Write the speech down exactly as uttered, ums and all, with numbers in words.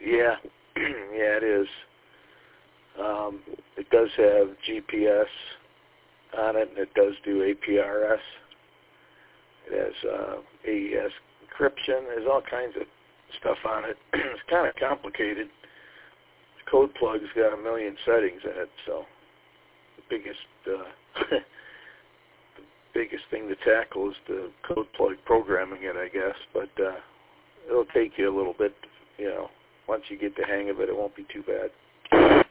Yeah, yeah, it is. Um, it does have G P S on it, and it does do A P R S. It has uh, A E S encryption. There's all kinds of stuff on it. It's kind of complicated. The code plug's got a million settings in it, so the biggest uh, the biggest thing to tackle is the code plug programming it, I guess. But uh, it'll take you a little bit. You know, once you get the hang of it, it won't be too bad.